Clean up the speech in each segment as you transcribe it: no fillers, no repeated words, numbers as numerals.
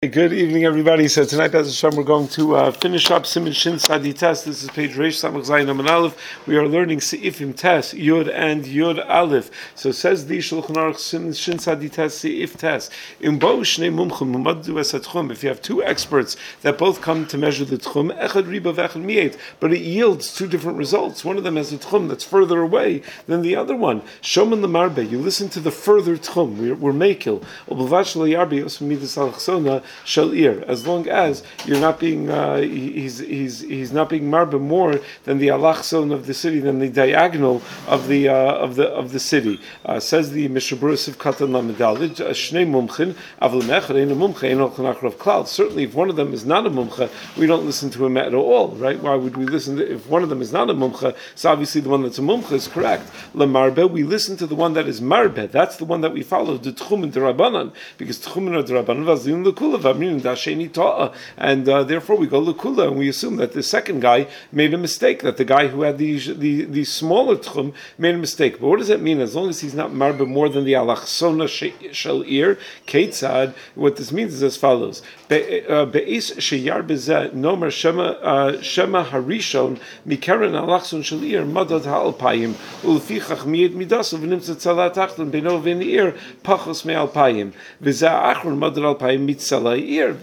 Good evening, everybody. So tonight, as Hashem, we're going to finish up Siman Shin Sadi Tes. This is page Reish Samach Zayin Amin Aleph. We are learning Seifim Tes, Yud and Yud Aleph. So says the Shulchan Aruch Siman Shin Sadi Tes Seif Tes. In Bo Shnei Mumchim Mumadu Es HaTchum. If you have two experts that both come to measure the Tchum, Echad Riba V'Echad Mi'et, but it yields two different results. One of them has a Tchum that's further away than the other one. Shoman L'Marbe. You listen to the further Tchum. We're Mekil. Ubavash L'Yarbi Yosem Midas Al-Chsona. Shalir, as long as you're not being, he's not being marba more than the alachson of the city, than the diagonal of the city. Says the Mishabura Sivkatan Lamedalid, Shnei Mumchin, Avl Mechad, Ein Mumcha, Ein Olchanachrav Klal. Certainly, if one of them is not a mumcha, we don't listen to him at all, right? Why would we listen to, if one of them is not a mumcha? So obviously the one that's a mumcha is correct. Lamarbe, we listen to the one that is marbe. That's the one that we follow, the Tchum and Derabanan, because Tchum and Derabanan vazim lekulav. And therefore we go Lukula and we assume that the second guy made a mistake, that the guy who had the smaller tchum made a mistake. But what does that mean? As long as he's not marba more than the alachsona shel ir, ketzad, what this means is as follows. Be'is sheyar bezeh nomer shema harishon mikeren alachson shel ir madad ha'alpayim ulefichach miyed midas uvenimtzat tzalat achton beno v'neir pachos me'alpayim v'zeh achron madad alpayim mitzalai.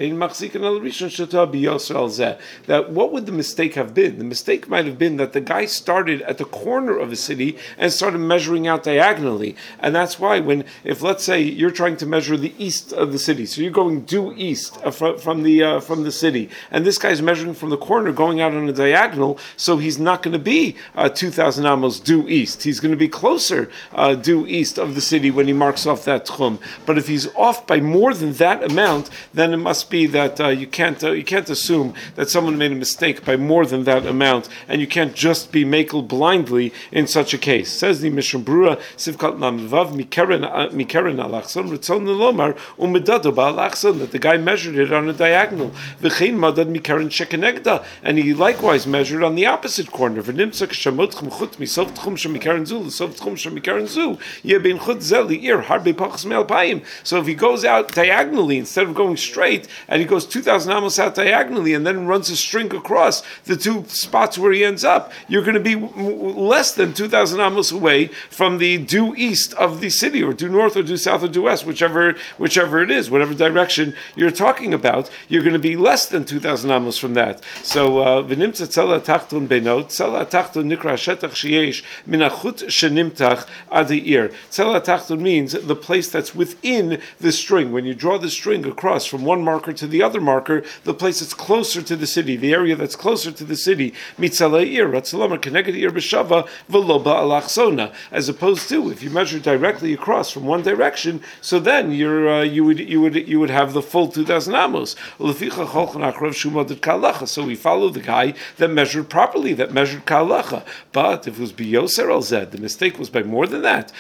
That what would the mistake have been? The mistake might have been that the guy started at the corner of a city and started measuring out diagonally, and that's why if let's say you're trying to measure the east of the city, so you're going due east from the city, and this guy's measuring from the corner going out on a diagonal, so he's not going to be 2,000 amos due east. He's going to be closer due east of the city when he marks off that tchum. But if he's off by more than that amount, then it must be that you can't assume that someone made a mistake by more than that amount, and you can't just be makel blindly in such a case. Says the Mishnah Brura Sivkat Namvav Mikeren Alachson Ritzon Lomar Umedado Ba'Alachson, that the guy measured it on a diagonal. V'chein Madad Mikeren Shekenegda, and he likewise measured on the opposite corner. V'nimtzak Shamot Chumchut Misov Tchum Shemikeren Zu L'Sov Tchum Shemikeren Zu Yebin Chut Zeli Ir Harbe Pachos Me'Alpayim. So if he goes out diagonally instead of going straight, and he goes 2,000 amos out diagonally and then runs a string across the two spots where he ends up, you're going to be less than 2,000 amos away from the due east of the city, or due north, or due south, or due west, whichever it is, whatever direction you're talking about, you're going to be less than 2,000 amos from that. So, v'nimtza tzela tachtun benot, tzela tachtun nikra shetach sheyesh minachut shenimtach adiyir. Tzela tachtun means the place that's within the string. When you draw the string across from one marker to the other marker, the place that's closer to the city, the area that's closer to the city, mitzala'ir, ratzalamer, keneged ir b'shava, v'loba alachsona, as opposed to if you measure directly across from one direction, so then you would have the full 2,000 amos. So we follow the guy that measured properly, that measured kalacha. But if it was biyoser al zed, the mistake was by more than that.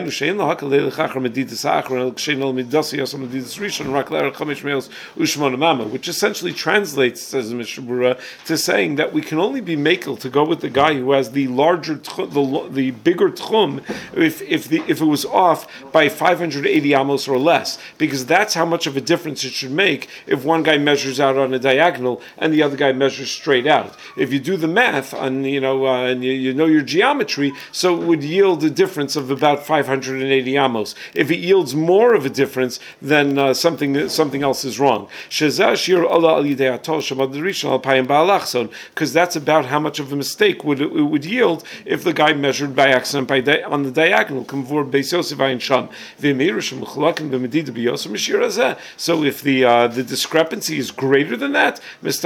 Which essentially translates, says Mishnah Brura, to saying that we can only be makel to go with the guy who has the larger, the bigger tchum, if it was off by 580 amos or less, because that's how much of a difference it should make if one guy measures out on a diagonal and the other guy measures straight out. If you do the math on, and you know your geometry, so it would yield a difference of about 580 amos. If it yields more of a difference, then something else is wrong. Because that's about how much of a mistake it would yield if the guy measured by accident on the diagonal. So if the discrepancy is greater than that,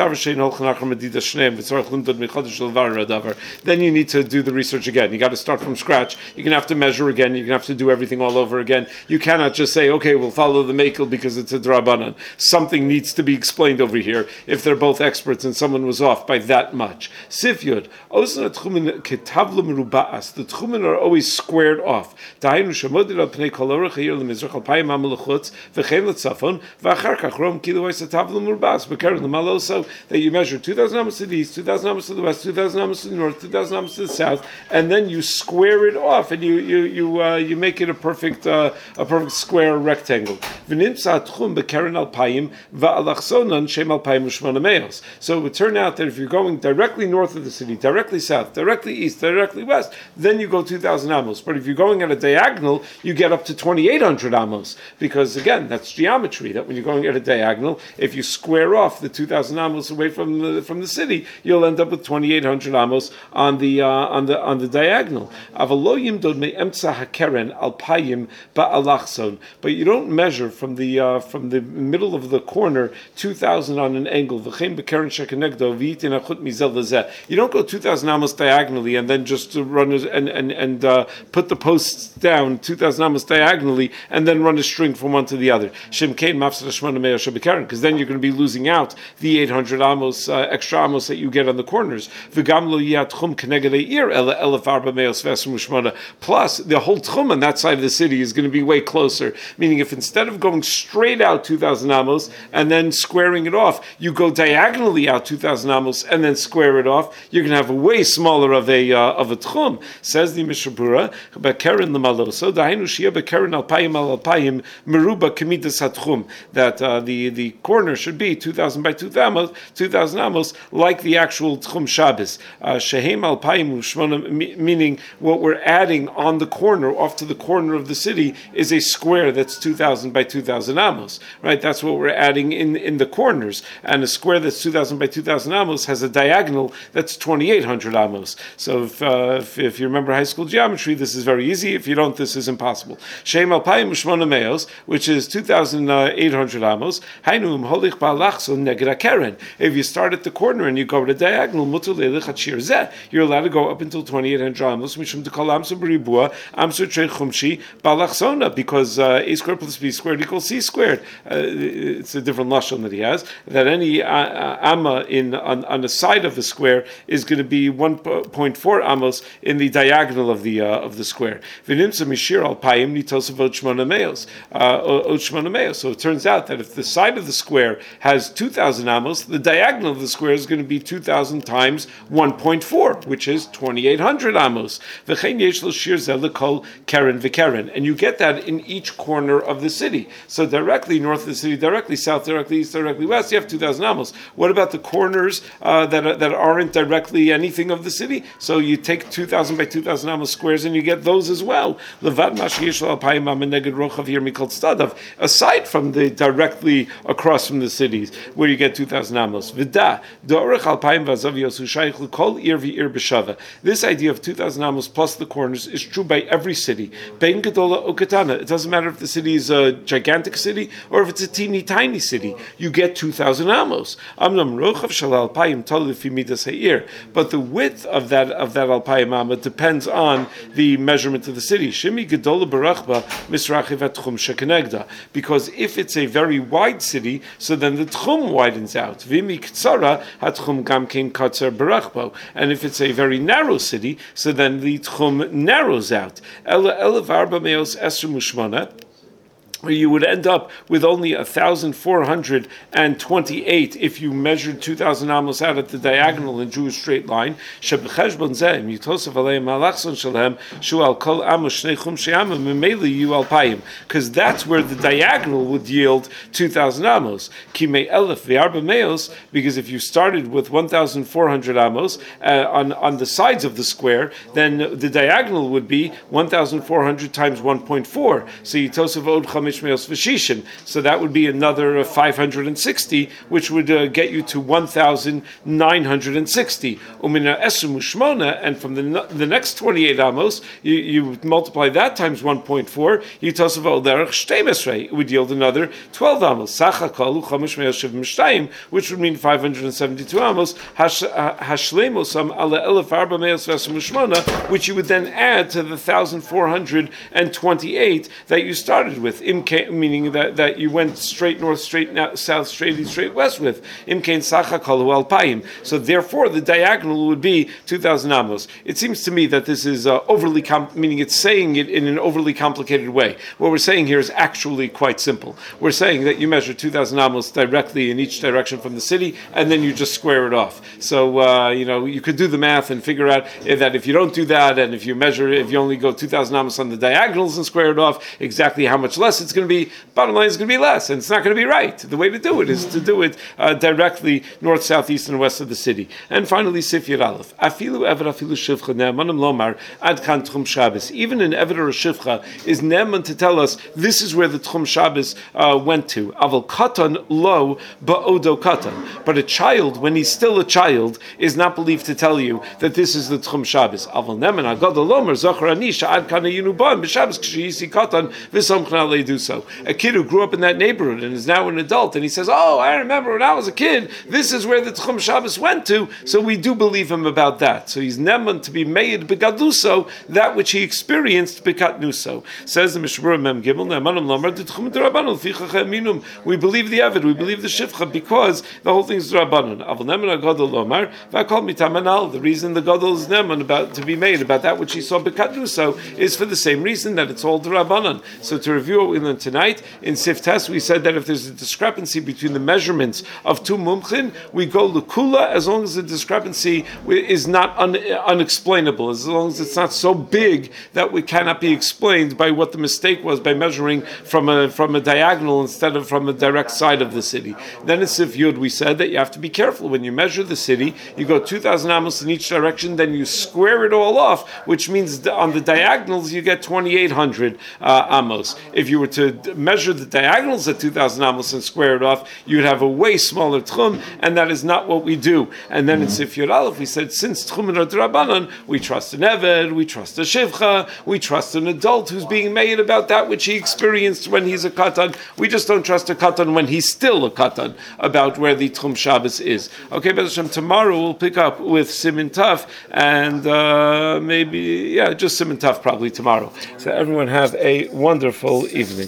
then you need to do the research again. You got to start from scratch. You're going to have to measure again. You're going to have to do everything all over again. You cannot just say, okay, we'll follow the mekel because it's a drabanan. Something needs to be explained over here if they're both experts and someone was off by that much. Sifyud, the tchumen are always squared off. That you measure 2,000 amos to the east, 2,000 amos to the west, 2,000 amos to the north, 2,000 amos to the south, and then you square it off and you make it a perfect square rectangle. V'nimsa tchum b'keren al alpayim va'alachsonan shem alpayim u'shmona meos. So it would turn out that if you're going directly north of the city, directly south, directly east, directly west, then you go 2,000 amos. But if you're going at a diagonal, you get up to 2,800 amos, because again, that's geometry. That when you're going at a diagonal, if you square off the 2,000 amos away from the city, you'll end up with 2,800 amos on the diagonal. But you don't measure from the middle of the corner 2,000 on an angle. You don't go 2,000 amos diagonally and then just run and put the posts down 2,000 amos diagonally and then run a string from one to the other. Because then you're going to be losing out the 800 amos, extra amos that you get on the corners. Plus, the whole tchum on that side of the city is going to be way closer. Meaning, if instead of going straight out 2,000 amos and then squaring it off, you go diagonally out 2,000 amos and then square it off, you're going to have a way smaller of a tchum. Says the Mishnah Berurah, Bekeren lemaloso, dahainu shia bekeren alpayim al alpayim meruba kemidas hatchum. That the corner should be 2,000 by 2,000 amos, like the actual tchum Shabbos. Shehem alpayim u'shmona, meaning what we're adding on the corner, off to the corner of the city, is a square that's 2,000 by 2,000 amos. Right? That's what we're adding in the corners. And a square that's 2,000 by 2,000 amos has a diagonal that's 2,800 amos. So if you remember high school geometry, this is very easy. If you don't, this is impossible. Shehem alpayim u'shmona meos, which is 2,800 amos. Hainu holich ba'alachson neged hakeren. If you start at the corner and you go to the diagonal, mutar leilech hashir zeh, you're allowed to go up until 2,800 amos. Mishum dekol amsur b'ribua amsur trei chumshi ba'alachsona, because a squared plus b squared equals c squared. It's a different lashon that he has. That any amma on the side of the square is going to be 1.4 amos in the diagonal of the square. V'nimsa mishir alpayim nitos avot shmona meos. So it turns out that if the side of the square has 2,000 amos, the diagonal of the square is going to be 2,000 times 1.4, which is 2,800 amos. And you get that in each corner of the city. So directly north of the city, directly south, directly east, directly west, you have 2,000 amos. What about the corners that aren't directly anything of the city? So you take 2,000 by 2,000 amos squares and you get those as well. Aside from the directly across from the cities, where you get 2,000 amos. This idea of 2,000 amos plus the corners is true by every city. It doesn't matter if the city is a gigantic city or if it's a teeny tiny city. You get 2,000 amos. But the width of that alpayim amma depends on the measurement of the city. Because if it's a very wide city, so then the tchum widens out. And if it's a very narrow city, so then the tchum narrows out. Where you would end up with only 1,428 if you measured 2,000 amos out at the diagonal and drew a straight line. Because that's where the diagonal would yield 2,000 amos. Because if you started with 1,400 amos on the sides of the square, then the diagonal would be 1,400 times 1.4. So Yitosef Od So that would be another 560, which would get you to 1,960. And from the next 28 amos, you multiply that times 1.4. It would yield another 12 amos. Which would mean 572 amos. Which you would then add to the 1,428 that you started with. Meaning that you went straight north, straight south, straight east, straight west with. So therefore, the diagonal would be 2,000 amos. It seems to me that this is overly, meaning it's saying it in an overly complicated way. What we're saying here is actually quite simple. We're saying that you measure 2,000 amos directly in each direction from the city, and then you just square it off. So you could do the math and figure out that if you don't do that, and if you only go 2,000 amos on the diagonals and square it off, exactly how much less it's it's going to be, bottom line is going to be less, and it's not going to be right. The way to do it is to do it directly north, south, east, and west of the city. And finally, Sif Yud Aleph. Afilu Eved Afilu Shivcha Ne'emanim Lomar Ad Kan Tchum Shabbos. Even an Eved or a Shivcha is Ne'eman to tell us this is where the Tchum Shabbos went to. Aval Katan Lo Ba'odo Katan. But a child, when he's still a child, is not believed to tell you that this is the Tchum Shabbos. Aval Ne'eman Agadol Lomar Zachar Anisha Ad Kana Yinuban B'Shabbos K'shiyisi Katan V'Samchna Leidu So. A kid who grew up in that neighborhood and is now an adult, and he says, "Oh, I remember when I was a kid. This is where the Tchum Shabbos went to." So we do believe him about that. So he's neman to be made begaduso, that which he experienced bekatnuso. Says the Mishmur Mem Gimel, Ne'emanim Lomar D'Tchum D'Rabbanan L'fichach Eminum. We believe the Eved, we believe the Shivcha, because the whole thing is D'Rabbanan. Avol Ne'eman Agadol Lomar V'Akol Mitamanal. The reason the Gadol is neman about to be made about that which he saw bekatnuso is for the same reason that it's all D'Rabbanan. So to review what we learned tonight in Siftes, we said that if there's a discrepancy between the measurements of two mumchin, we go lukula as long as the discrepancy is not unexplainable, as long as it's not so big that it cannot be explained by what the mistake was by measuring from a diagonal instead of from a direct side of the city. Then in Sif Yud we said that you have to be careful when you measure the city. You go 2,000 amos in each direction, then you square it all off, which means on the diagonals you get 2,800 amos. If you were to measure the diagonals at 2,000 amos and square it off, you'd have a way smaller tchum, and that is not what we do. And then in Sif Yud Aleph we said, since tchum and D'Rabbanan, we trust an Eved, we trust a Shivcha, we trust an adult who's being made about that which he experienced when he's a Katan. We just don't trust a Katan when he's still a Katan about where the Tchum Shabbos is. Okay, B'ez Hashem, tomorrow we'll pick up with Siman Taf, and just Siman Taf probably tomorrow. So everyone have a wonderful evening.